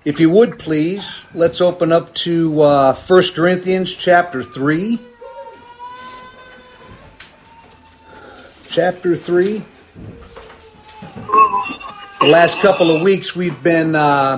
If you would please, let's open up to 1 Corinthians chapter 3. Chapter 3. The last couple of weeks we've been,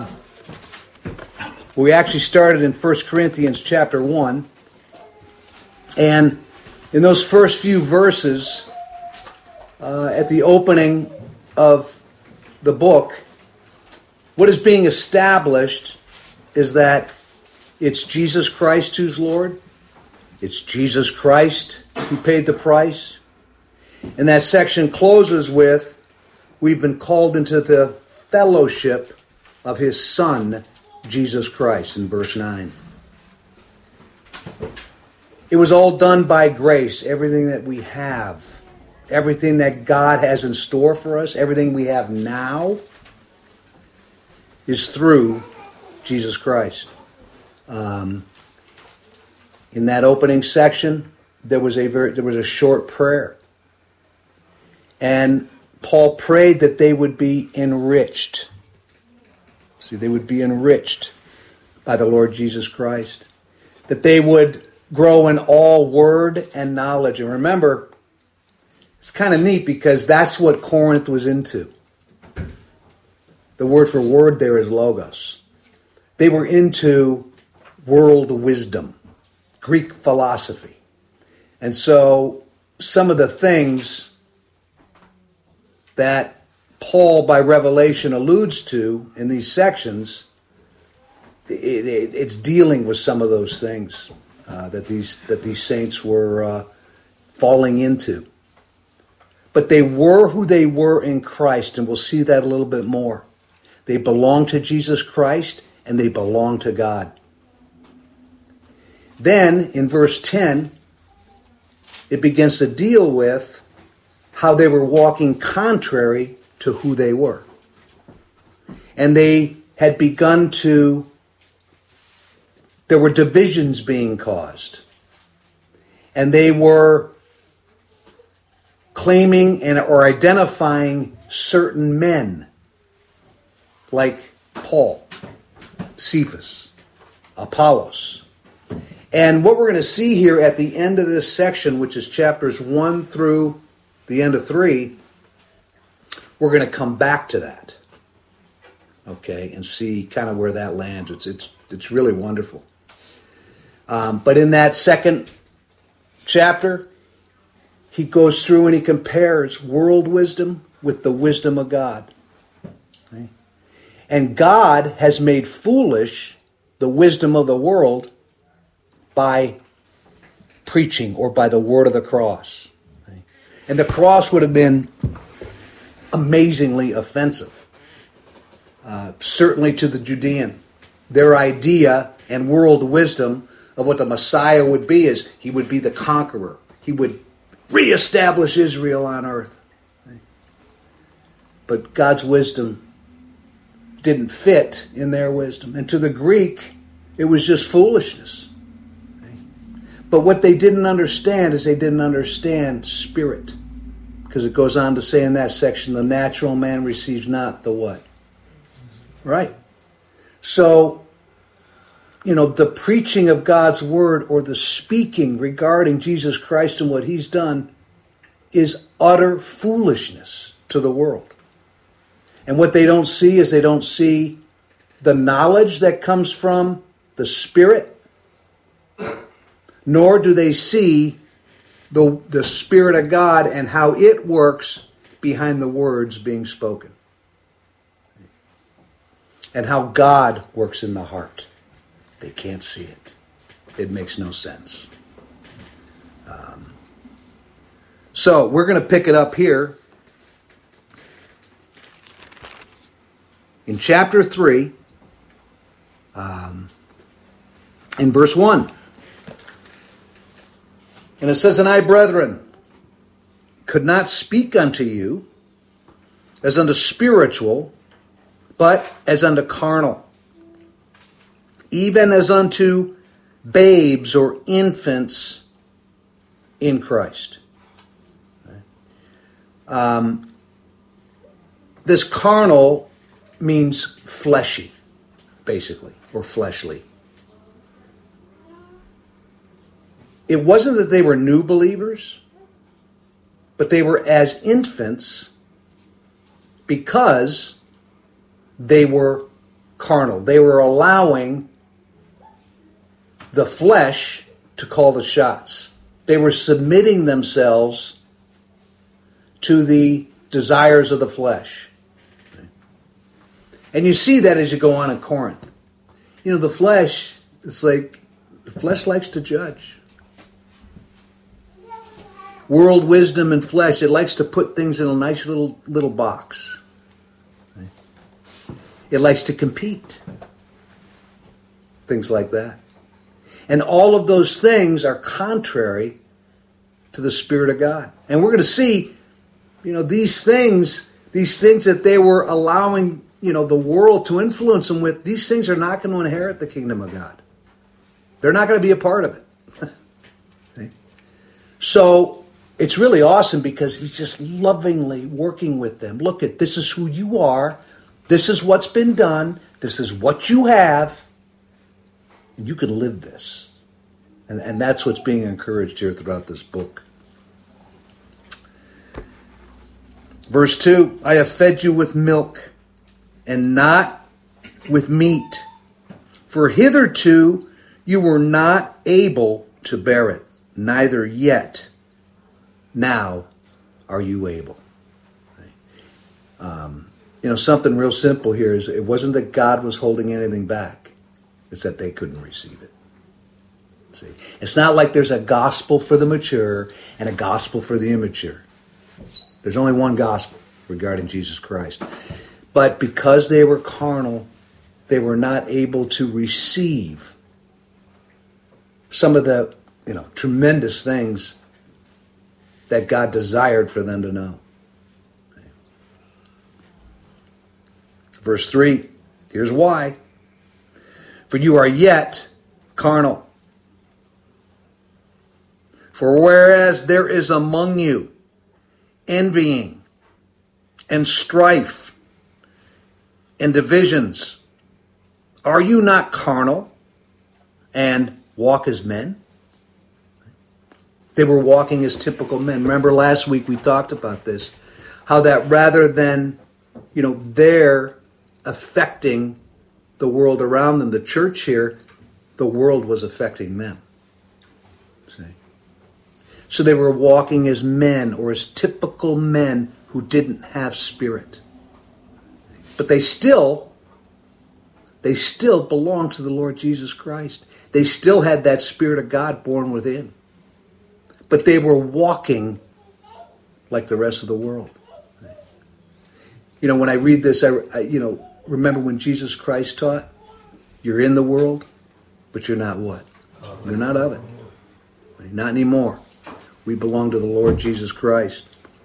we actually started in 1 Corinthians chapter 1. And in those first few verses, at the opening of the book, what is being established is that it's Jesus Christ who's Lord. It's Jesus Christ who paid the price. And that section closes with, we've been called into the fellowship of His Son, Jesus Christ, in verse 9. It was all done by grace, everything that we have, everything that God has in store for us, everything we have now, is through Jesus Christ. In that opening section, there was a short prayer, and Paul prayed that they would be enriched. See, they would be enriched by the Lord Jesus Christ, that they would grow in all word and knowledge. And remember, it's kind of neat because that's what Corinth was into. The word for word there is logos. They were into world wisdom, Greek philosophy. And so some of the things that Paul by revelation alludes to in these sections, it's dealing with some of those things that these saints were falling into. But they were who they were in Christ, and we'll see that a little bit more. They belong to Jesus Christ, and they belong to God. Then, in verse 10, it begins to deal with how they were walking contrary to who they were. And they had begun to, there were divisions being caused. And they were claiming or identifying certain men, like Paul, Cephas, Apollos. And what we're going to see here at the end of this section, which is chapters 1 through the end of 3, we're going to come back to that, okay, and see kind of where that lands. It's really wonderful. But in that second chapter, he goes through and he compares world wisdom with the wisdom of God. Okay? And God has made foolish the wisdom of the world by preaching or by the word of the cross. Okay? And the cross would have been amazingly offensive, certainly to the Judean. Their idea and world wisdom of what the Messiah would be is he would be the conqueror. He would reestablish Israel on earth. Okay? But God's wisdom didn't fit in their wisdom. And to the Greek, it was just foolishness. Okay? But what they didn't understand is they didn't understand spirit. Because it goes on to say in that section, the natural man receives not the what? Right. So, the preaching of God's word or the speaking regarding Jesus Christ and what He's done is utter foolishness to the world. And what they don't see is they don't see the knowledge that comes from the Spirit, nor do they see the Spirit of God and how it works behind the words being spoken. And how God works in the heart. They can't see it. It makes no sense. So we're going to pick it up here in chapter 3, in verse 1. And it says, "And I, brethren, could not speak unto you as unto spiritual, but as unto carnal, even as unto babes or infants in Christ." This carnal means fleshy. basically, or fleshly. It wasn't that they were new believers, but they were as infants because they were carnal. They were allowing the flesh to call the shots. They were submitting themselves to the desires of the flesh. And you see that as you go on in Corinth. You know, the flesh, it's like, the flesh likes to judge. World wisdom and flesh, it likes to put things in a nice little box. It likes to compete. Things like that. And all of those things are contrary to the Spirit of God. And we're going to see, you know, these things that they were allowing, you know, the world to influence them with, these things are not going to inherit the kingdom of God. They're not going to be a part of it. See? So it's really awesome because he's just lovingly working with them. Look at, this is who you are. This is what's been done. This is what you have. And you can live this. And that's what's being encouraged here throughout this book. Verse 2, I have fed you with milk and not with meat. For hitherto you were not able to bear it, neither yet now are you able. You know, something real simple here is it wasn't that God was holding anything back. It's that they couldn't receive it. See, it's not like there's a gospel for the mature and a gospel for the immature. There's only one gospel regarding Jesus Christ. But because they were carnal, they were not able to receive some of the, you know, tremendous things that God desired for them to know. Verse 3, here's why. For you are yet carnal. For whereas there is among you envying and strife and divisions, are you not carnal and walk as men? They were walking as typical men. Remember last week we talked about this, how that rather than, you know, they're affecting the world around them, the church here, the world was affecting them. See? So they were walking as men or as typical men who didn't have spirit. But they still belonged to the Lord Jesus Christ. They still had that Spirit of God born within. But they were walking like the rest of the world. You know, when I read this, I remember when Jesus Christ taught, you're in the world, but you're not what? You're not of it. Not anymore. We belong to the Lord Jesus Christ.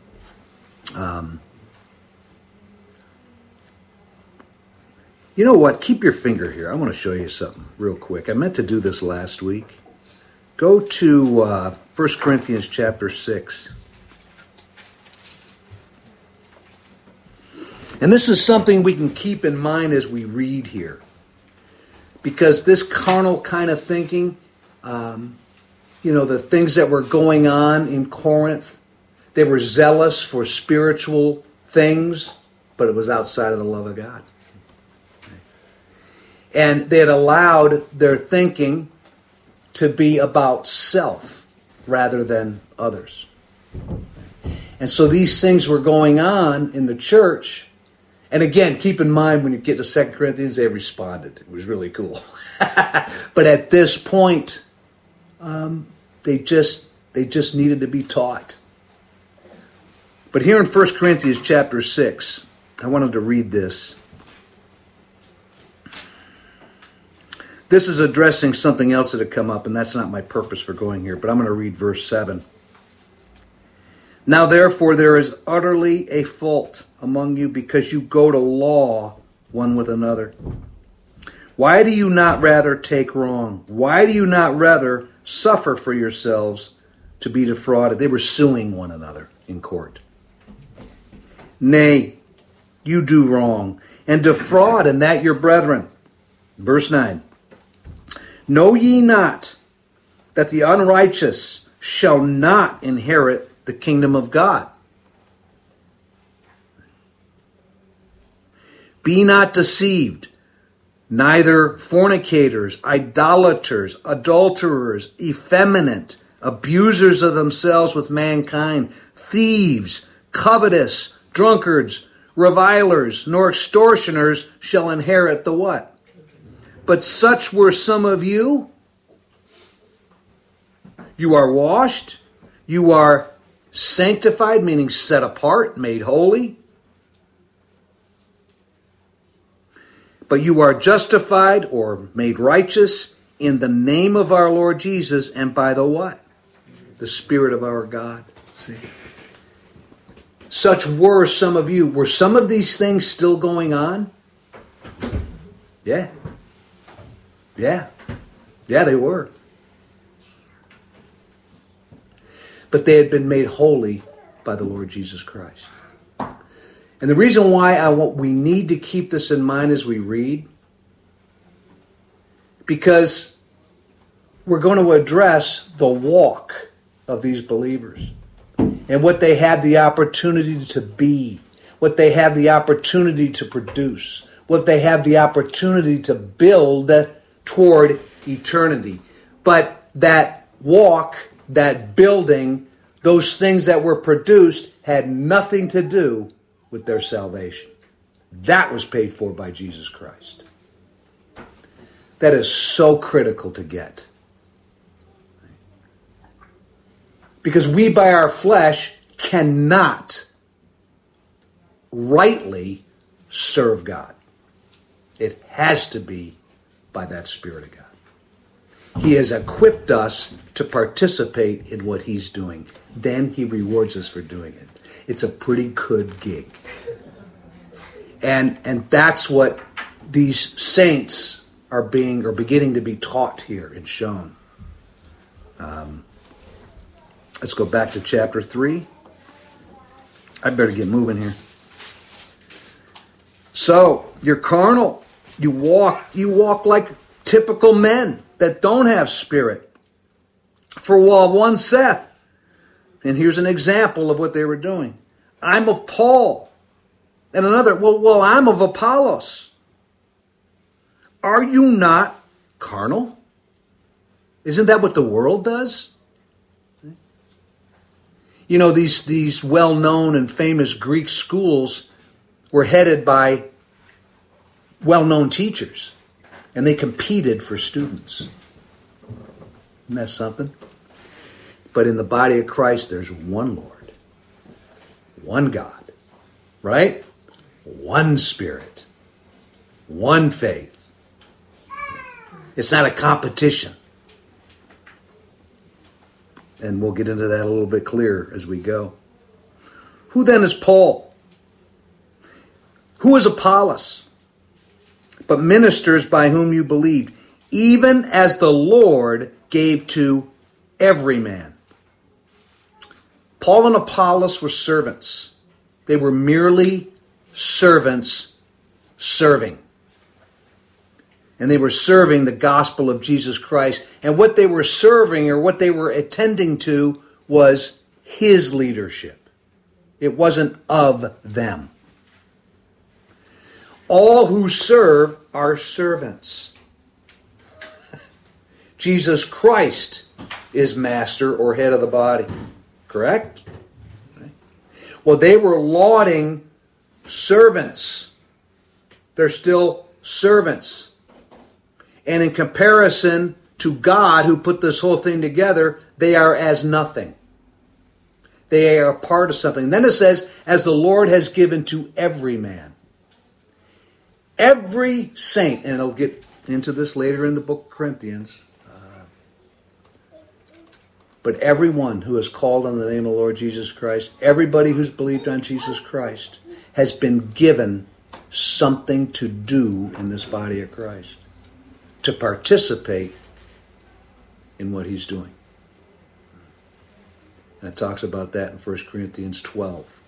You know what? Keep your finger here. I want to show you something real quick. I meant to do this last week. Go to 1 Corinthians chapter 6. And this is something we can keep in mind as we read here. Because this carnal kind of thinking, the things that were going on in Corinth, they were zealous for spiritual things, but it was outside of the love of God. And they had allowed their thinking to be about self rather than others. And so these things were going on in the church. And again, keep in mind when you get to 2 Corinthians, they responded. It was really cool. But at this point, they just needed to be taught. But here in 1 Corinthians chapter 6, I wanted to read this. This is addressing something else that had come up, and that's not my purpose for going here, but I'm going to read verse 7. Now therefore there is utterly a fault among you because you go to law one with another. Why do you not rather take wrong? Why do you not rather suffer for yourselves to be defrauded? They were suing one another in court. Nay, you do wrong and defraud, and that your brethren. Verse 9. Know ye not that the unrighteous shall not inherit the kingdom of God? Be not deceived, neither fornicators, idolaters, adulterers, effeminate, abusers of themselves with mankind, thieves, covetous, drunkards, revilers, nor extortioners shall inherit the what? But such were some of you. You are washed, you are sanctified, meaning set apart, made holy. But you are justified or made righteous in the name of our Lord Jesus and by the what? The Spirit of our God. See? Such were some of you. Were some of these things still going on? Yeah. Yeah. Yeah, they were. But they had been made holy by the Lord Jesus Christ. And the reason why we need to keep this in mind as we read, because we're going to address the walk of these believers and what they had the opportunity to be, what they had the opportunity to produce, what they have the opportunity to build toward eternity. But that walk, that building, those things that were produced had nothing to do with their salvation. That was paid for by Jesus Christ. That is so critical to get. Because we by our flesh cannot rightly serve God. It has to be by that Spirit of God. He has equipped us to participate in what He's doing. Then He rewards us for doing it. It's a pretty good gig. And that's what these saints are beginning to be taught here and shown. Let's go back to chapter 3. I better get moving here. So, you're carnal. You walk like typical men that don't have spirit. For while one saith, and here's an example of what they were doing. I'm of Paul. And another, well, I'm of Apollos. Are you not carnal? Isn't that what the world does? You know, these well-known and famous Greek schools were headed by well-known teachers. And they competed for students. Isn't that something? But in the body of Christ, there's one Lord, one God, right? One Spirit, one faith. It's not a competition. And we'll get into that a little bit clearer as we go. Who then is Paul? Who is Apollos? But ministers by whom you believed, even as the Lord gave to every man. Paul and Apollos were servants. They were merely servants serving. And they were serving the gospel of Jesus Christ. And what they were serving or what they were attending to was His leadership. It wasn't of them. All who serve are servants. Jesus Christ is master or head of the body. Correct? Well, they were lauding servants. They're still servants. And in comparison to God, who put this whole thing together, they are as nothing. They are a part of something. And then it says, as the Lord has given to every man. Every saint, and I'll get into this later in the book of Corinthians, but everyone who is called on the name of the Lord Jesus Christ, everybody who's believed on Jesus Christ, has been given something to do in this body of Christ, to participate in what He's doing. And it talks about that in 1 Corinthians 12.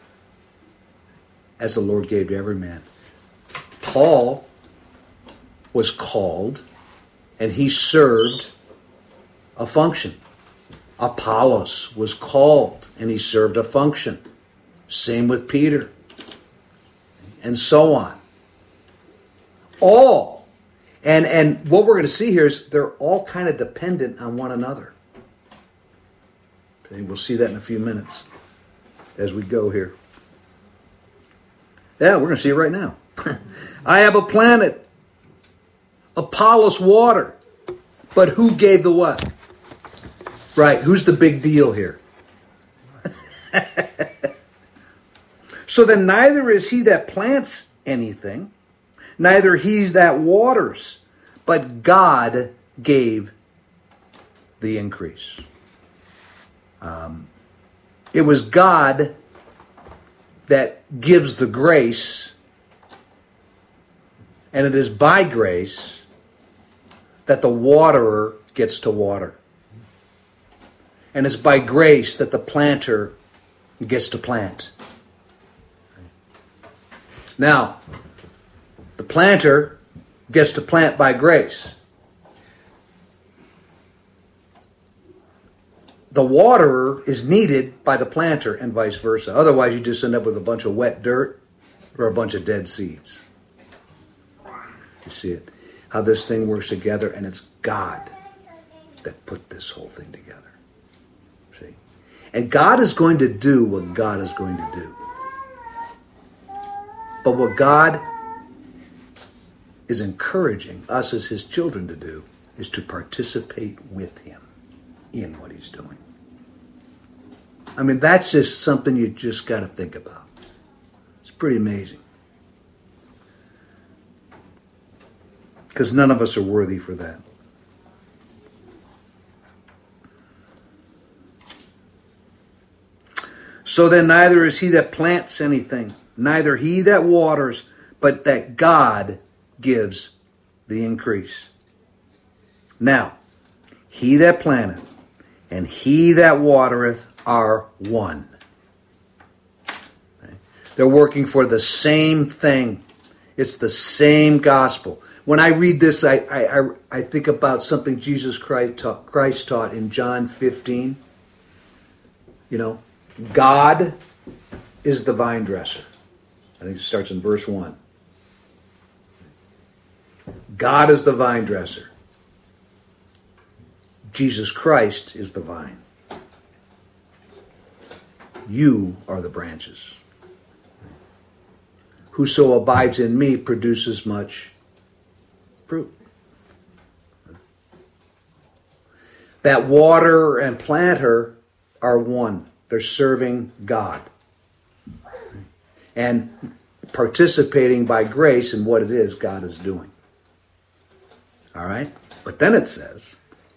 As the Lord gave to every man. Paul was called and he served a function. Apollos was called and he served a function. Same with Peter. And so on. All. And what we're going to see here is they're all kind of dependent on one another. Okay, we'll see that in a few minutes as we go here. Yeah, we're going to see it right now. I have a planet. Apollos water. But who gave the what? Right, who's the big deal here? So then neither is he that plants anything, neither he that waters, but God gave the increase. It was God that gives the grace, and it is by grace that the waterer gets to water. And it's by grace that the planter gets to plant. Now, the planter gets to plant by grace. The waterer is needed by the planter and vice versa. Otherwise, you just end up with a bunch of wet dirt or a bunch of dead seeds. You see it? How this thing works together, and it's God that put this whole thing together. See? And God is going to do what God is going to do. But what God is encouraging us as his children to do is to participate with him in what he's doing. I mean, that's just something you just got to think about. It's pretty amazing. Because none of us are worthy for that. So then neither is he that plants anything, neither he that waters, but that God gives the increase. Now, he that planteth and he that watereth are one. Okay? They're working for the same thing. It's the same gospel. When I read this, I think about something Jesus Christ taught in John 15. You know, God is the vine dresser. I think it starts in verse 1. God is the vine dresser. Jesus Christ is the vine. You are the branches. Whoso abides in me produces much fruit. That waterer and planter are one. They're serving God. And participating by grace in what it is God is doing. All right? But then it says,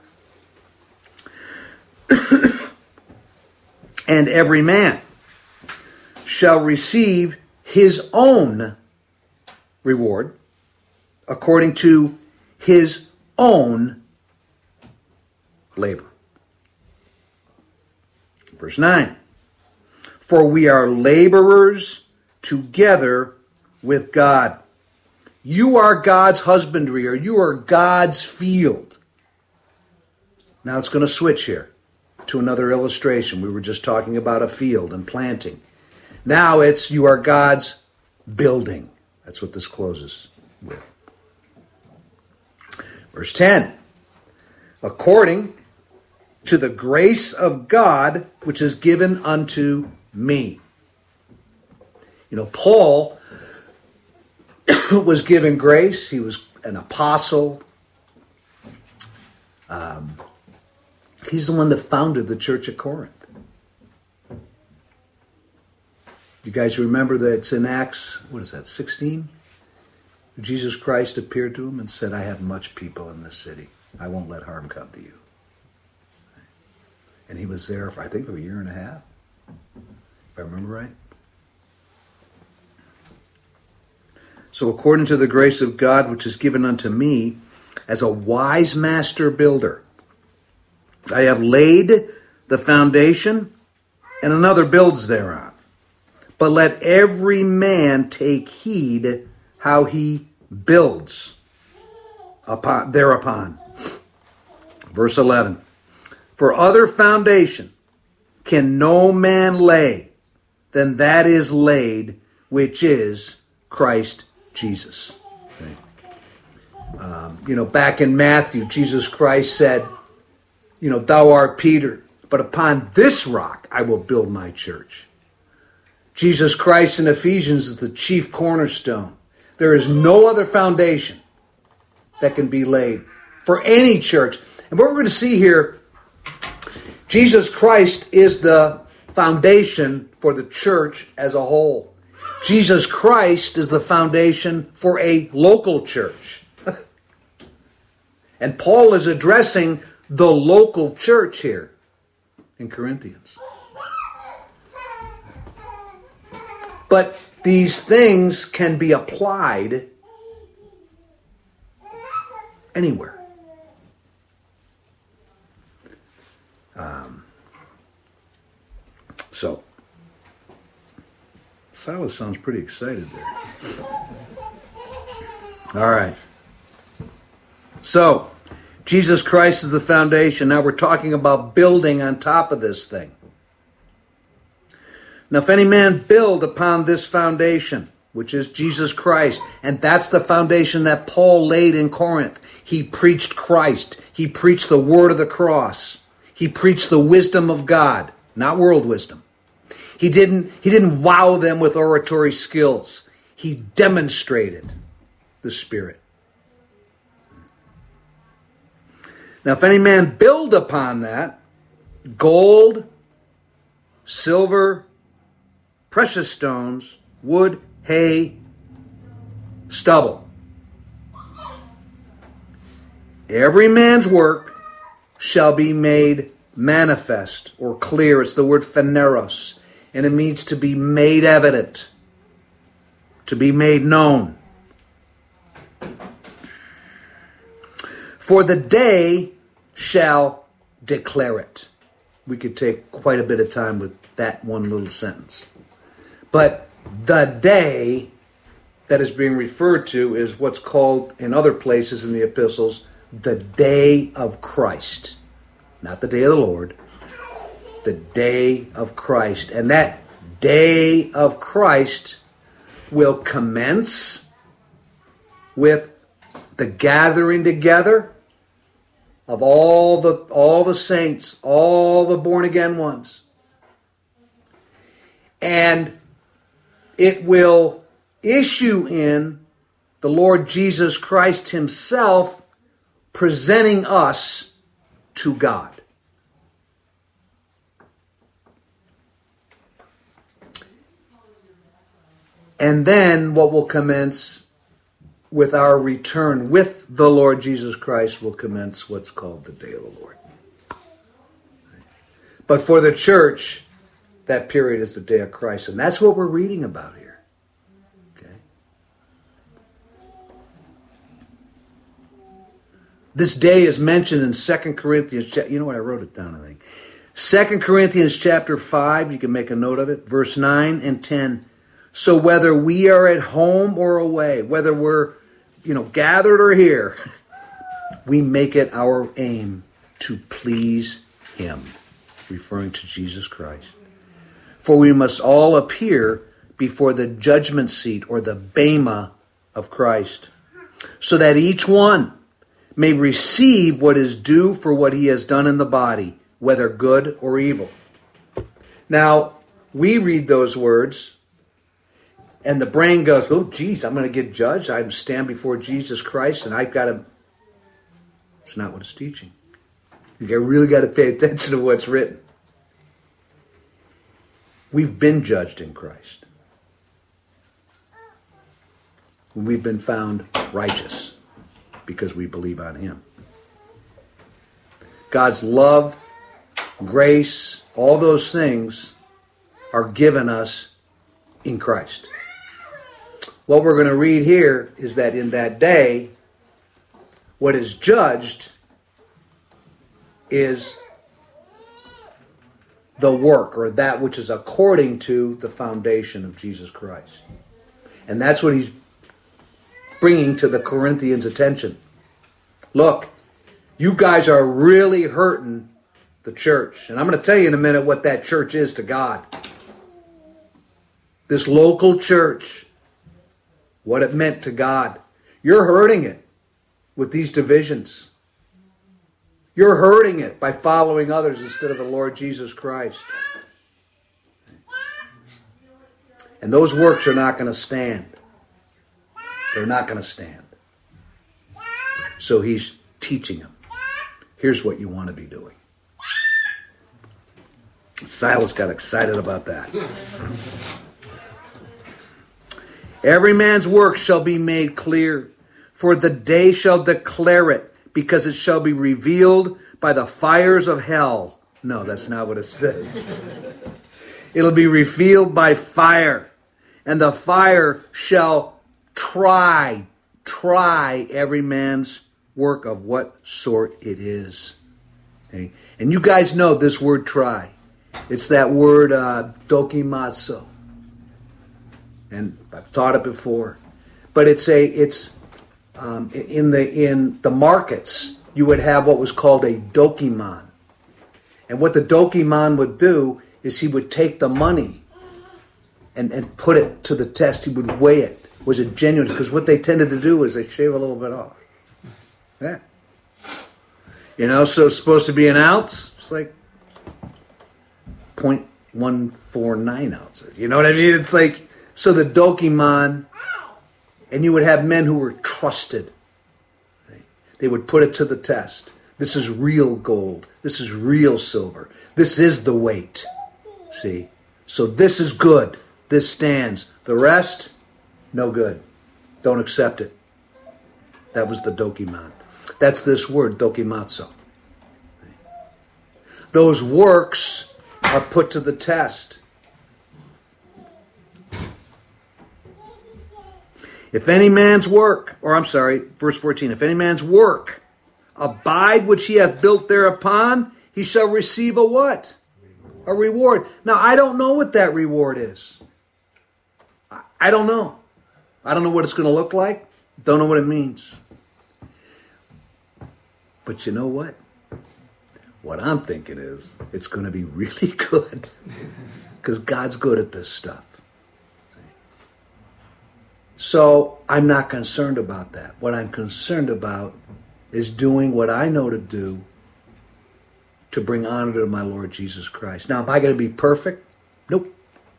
and every man shall receive his own reward according to his own labor. Verse 9. For we are laborers together with God. You are God's husbandry, or you are God's field. Now it's going to switch here to another illustration. We were just talking about a field and planting. Now it's you are God's building. That's what this closes with. Verse 10. According to the grace of God, which is given unto me. You know, Paul was given grace. He was an apostle. He's the one that founded the church at Corinth. You guys remember that it's in Acts, 16? Jesus Christ appeared to him and said, I have much people in this city. I won't let harm come to you. And he was there for, I think, a year and a half, if I remember right. So according to the grace of God, which is given unto me, as a wise master builder, I have laid the foundation, and another builds thereon. But let every man take heed how he builds. thereupon. Verse 11. For other foundation can no man lay than that is laid, which is Christ Jesus. Okay. Back in Matthew, Jesus Christ said, thou art Peter, but upon this rock I will build my church. Jesus Christ in Ephesians is the chief cornerstone. There is no other foundation that can be laid for any church. And what we're going to see here, Jesus Christ is the foundation for the church as a whole. Jesus Christ is the foundation for a local church. And Paul is addressing the local church here in Corinthians. But these things can be applied anywhere. So, Silas sounds pretty excited there. All right. So, Jesus Christ is the foundation. Now we're talking about building on top of this thing. Now, if any man build upon this foundation, which is Jesus Christ, and that's the foundation that Paul laid in Corinth. He preached Christ. He preached the word of the cross. He preached the wisdom of God, not world wisdom. He didn't wow them with oratory skills. He demonstrated the Spirit. Now, if any man build upon that, gold, silver, precious stones, wood, hay, stubble. Every man's work shall be made manifest or clear. It's the word phaneros, and it means to be made evident, to be made known. For the day shall declare it. We could take quite a bit of time with that one little sentence. But the day that is being referred to is what's called in other places in the epistles, the day of Christ. Not the day of the Lord. The day of Christ. And that day of Christ will commence with the gathering together of all the saints, all the born-again ones. And it will issue in the Lord Jesus Christ himself presenting us to God. And then what will commence with our return with the Lord Jesus Christ will commence what's called the day of the Lord. But for the church, that period is the day of Christ. And that's what we're reading about here. Okay? This day is mentioned in 2 Corinthians. You know what? I wrote it down, I think. 2 Corinthians chapter 5, you can make a note of it, verse 9 and 10. So whether we are at home or away, whether we're, gathered or here, we make it our aim to please him, referring to Jesus Christ. For we must all appear before the judgment seat or the bema of Christ, so that each one may receive what is due for what he has done in the body, whether good or evil. Now, we read those words, and the brain goes, oh, geez, I'm going to get judged. I stand before Jesus Christ, and I've got to... It's not what it's teaching. You really got to pay attention to what's written. We've been judged in Christ. We've been found righteous because we believe on him. God's love, grace, all those things are given us in Christ. What we're going to read here is that in that day, what is judged is the work, or that which is according to the foundation of Jesus Christ. And that's what he's bringing to the Corinthians' attention. look, you guys are really hurting the church. And I'm going to tell you in a minute what that church is to God. This local church, what it meant to God. You're hurting it with these divisions. You're hurting it by following others instead of the Lord Jesus Christ. And those works are not going to stand. They're not going to stand. So he's teaching them. Here's what you want to be doing. Silas got excited about that. Every man's work shall be made clear, for the day shall declare it, because it shall be revealed by the fires of hell. No, that's not what it says. It'll be revealed by fire, and the fire shall try every man's work of what sort it is. Okay? And you guys know this word try. It's that word dokimazo. And I've taught it before. But in the markets, you would have what was called a dokiman. And what the dokiman would do is he would take the money and put it to the test. He would weigh it. Was it genuine? Because what they tended to do is they shave a little bit off. Yeah. So it's supposed to be an ounce. It's like 0.149 ounces. You know what I mean? It's like, so the dokiman, and you would have men who were trusted. They would put it to the test. This is real gold. This is real silver. This is the weight. See? So this is good. This stands. The rest, no good. Don't accept it. That was the dokiman. That's this word, dokimatsu. Those works are put to the test. If any man's work, verse 14, if any man's work abide which he hath built thereupon, he shall receive a what? A reward. Now, I don't know what that reward is. I don't know. I don't know what it's going to look like. Don't know what it means. But you know what? What I'm thinking is it's going to be really good. Because God's good at this stuff. So I'm not concerned about that. What I'm concerned about is doing what I know to do to bring honor to my Lord Jesus Christ. Now, am I going to be perfect? Nope.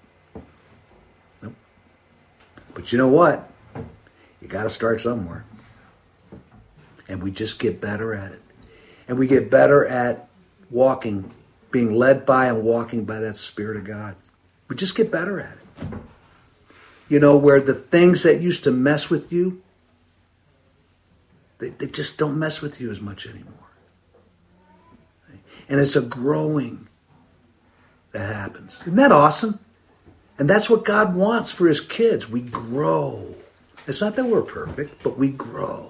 But you know what? You got to start somewhere. And we just get better at it. And we get better at walking, being led by and walking by that Spirit of God. We just get better at it. Where the things that used to mess with you, they just don't mess with you as much anymore. And it's a growing that happens. Isn't that awesome? And that's what God wants for his kids. We grow. It's not that we're perfect, but we grow.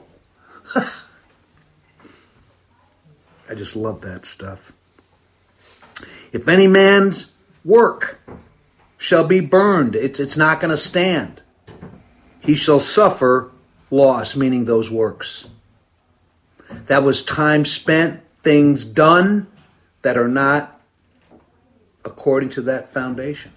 I just love that stuff. If any man's work shall be burned, it's not going to stand. He shall suffer loss, meaning those works. That was time spent, things done that are not according to that foundation.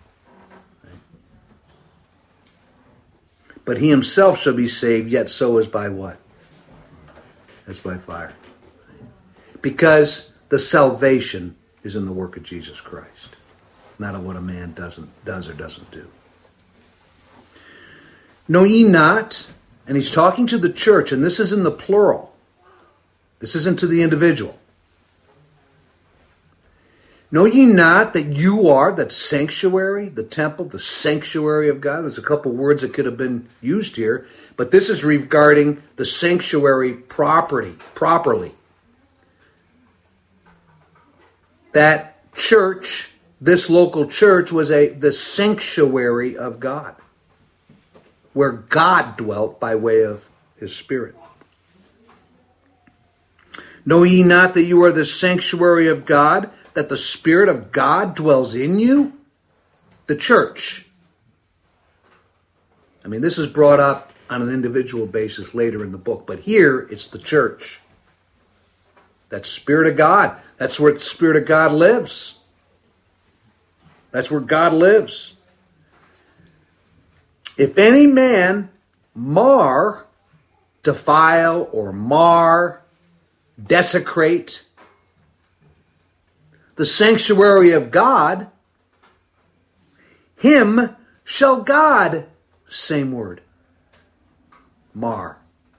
But he himself shall be saved, yet so as by what? As by fire. Because the salvation is in the work of Jesus Christ, not of what a man does or doesn't do. Know ye not, and he's talking to the church, and this is in the plural. This isn't to the individual. Know ye not that you are that sanctuary, the temple, the sanctuary of God? There's a couple words that could have been used here, but this is regarding the sanctuary properly. That church, this local church, was the sanctuary of God, where God dwelt by way of his Spirit. Know ye not that you are the sanctuary of God, that the Spirit of God dwells in you? The church. I mean, this is brought up on an individual basis later in the book, but here it's the church. That's Spirit of God. That's where the Spirit of God lives. That's where God lives. If any man mar, defile, or mar, desecrate the sanctuary of God, him shall God, same word, mar.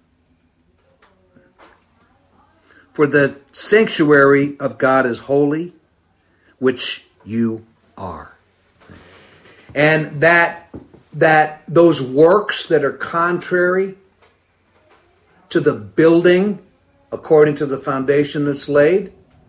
For the sanctuary of God is holy, which you are. And that those works that are contrary to the building according to the foundation that's laid,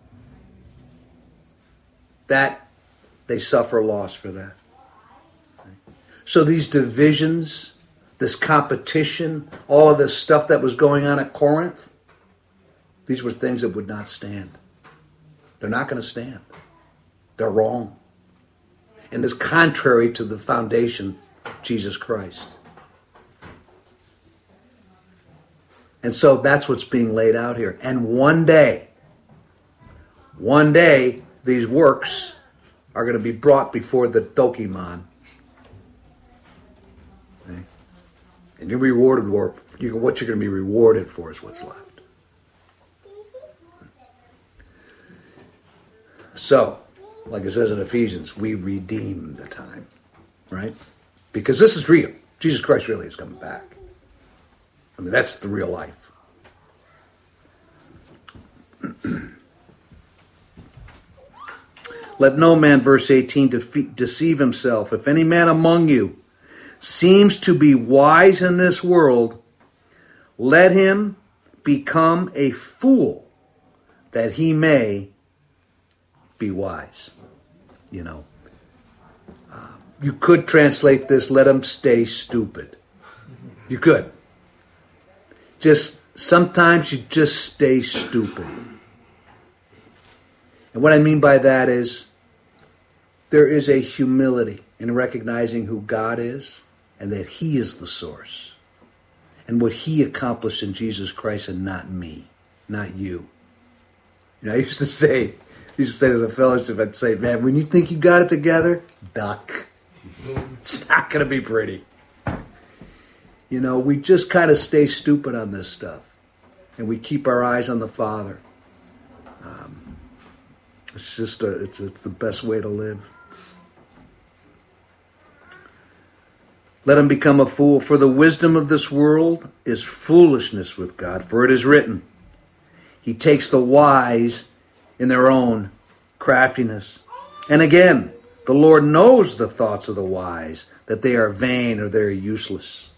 that they suffer loss for that. So these divisions, this competition, all of this stuff that was going on at Corinth, these were things that would not stand. They're not going to stand. They're wrong. And it's contrary to the foundation, Jesus Christ. And so that's what's being laid out here. And one day, these works are going to be brought before the Dokimon. Okay? And you're rewarded for what you're going to be rewarded for is what's left. So, like it says in Ephesians, we redeem the time, right? Because this is real. Jesus Christ really is coming back. I mean, that's the real life. Let no man, verse 18, deceive himself. If any man among you seems to be wise in this world, let him become a fool, that he may be wise. You know, you could translate this, let him stay stupid. You could. Sometimes you just stay stupid. And what I mean by that is, there is a humility in recognizing who God is and that He is the source. And what He accomplished in Jesus Christ and not me, not you. You know, I used to say to the fellowship, I'd say, man, when you think you got it together, duck. It's not going to be pretty. You know, we just kind of stay stupid on this stuff. And we keep our eyes on the Father. It's just it's the best way to live. Let him become a fool, for the wisdom of this world is foolishness with God. For it is written, He takes the wise in their own craftiness. And again, the Lord knows the thoughts of the wise, that they are vain or they're useless.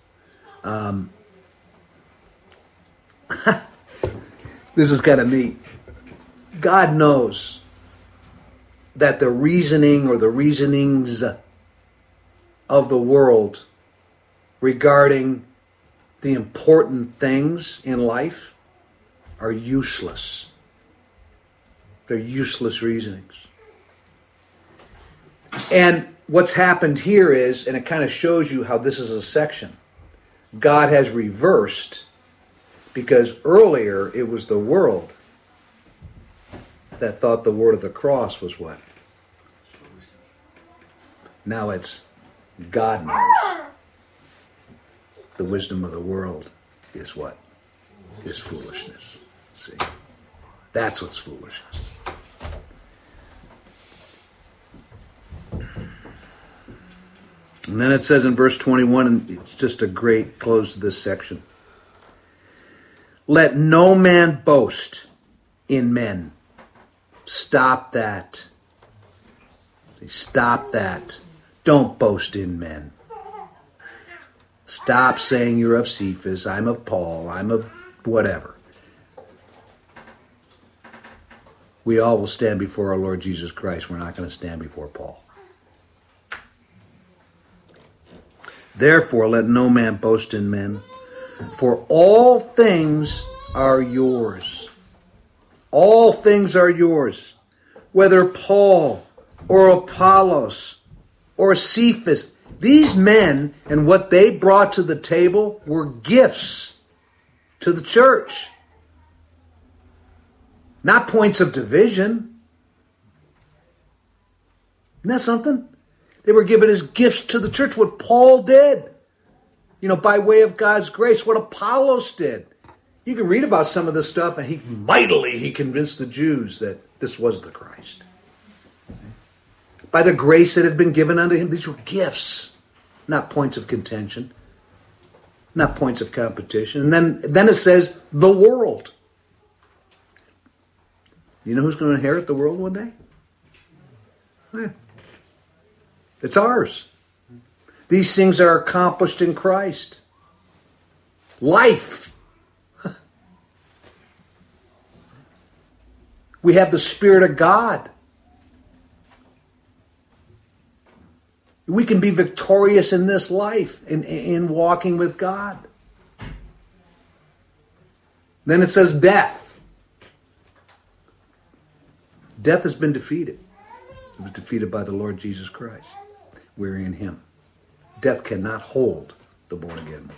This is kind of neat. God knows that the reasoning or the reasonings of the world regarding the important things in life are useless. They're useless reasonings. And what's happened here is, and it kind of shows you how this is a section, God has reversed, because earlier it was the world that thought the word of the cross was what? Now it's God knows. The wisdom of the world is what? Is foolishness. See? That's what's foolishness. And then it says in verse 21, and it's just a great close to this section. Let no man boast in men. Stop that. Stop that. Don't boast in men. Stop saying you're of Cephas, I'm of Paul, I'm of whatever. We all will stand before our Lord Jesus Christ. We're not going to stand before Paul. Therefore, let no man boast in men, for all things are yours. All things are yours. Whether Paul or Apollos or Cephas, these men and what they brought to the table were gifts to the church. not points of division. Isn't that something? They were given as gifts to the church, what Paul did, by way of God's grace, what Apollos did. You can read about some of this stuff, and he convinced the Jews that this was the Christ. By the grace that had been given unto him, these were gifts, not points of contention, not points of competition. And then it says, the world. You know who's going to inherit the world one day? It's ours. These things are accomplished in Christ. Life. We have the Spirit of God. We can be victorious in this life, in walking with God. Then it says death. Death has been defeated. It was defeated by the Lord Jesus Christ. We're in him. Death cannot hold the born again one.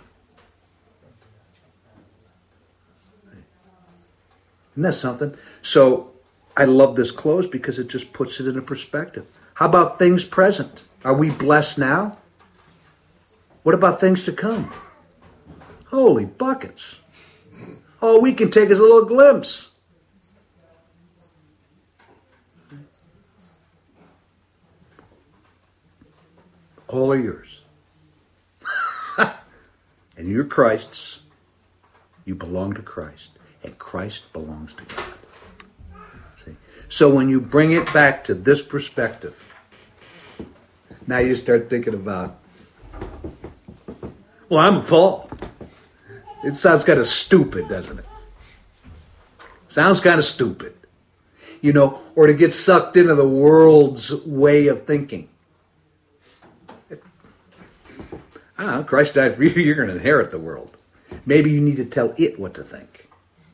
Isn't that something? So I love this close because it just puts it into perspective. How about things present? Are we blessed now? What about things to come? Holy buckets. All we can take is a little glimpse. All are yours. And you're Christ's. You belong to Christ. And Christ belongs to God. See? So when you bring it back to this perspective, now you start thinking about, well, I'm Paul. It sounds kind of stupid, doesn't it? Sounds kind of stupid. Or to get sucked into the world's way of thinking. Christ died for you, you're going to inherit the world. Maybe you need to tell it what to think.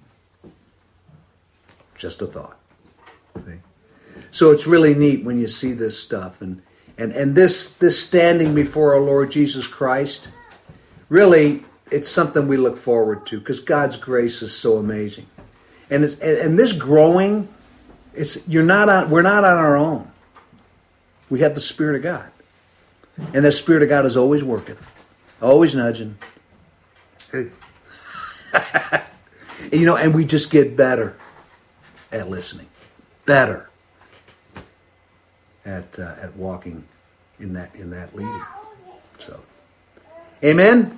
Just a thought. Okay? So it's really neat when you see this stuff. And this standing before our Lord Jesus Christ, really, it's something we look forward to because God's grace is so amazing. And this growing, we're not on our own. We have the Spirit of God. And the Spirit of God is always working, always nudging. Hey. And we just get better at listening, better at walking in that leading. So, amen.